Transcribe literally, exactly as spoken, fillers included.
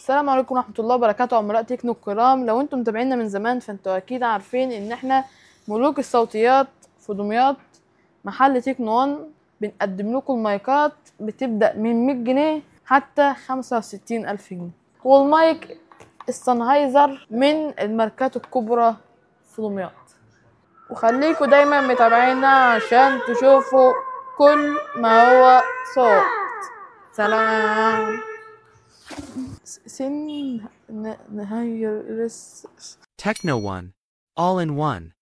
السلام عليكم ورحمة الله وبركاته عملاء تكنو الكرام. لو انتم متابعينا من زمان فانتوا اكيد عارفين ان احنا ملوك الصوتيات في دمياط. محل تكنو وان بنقدم لكم المايكات بتبدأ من مية جنيه حتى خمسة وستين ألف جنيه، والمايك السنهايزر من الماركات الكبرى في دمياط. وخليكوا دايما متابعينا عشان تشوفوا كل ما هو صوت. سلام. سن نهاية Techno One. All in one.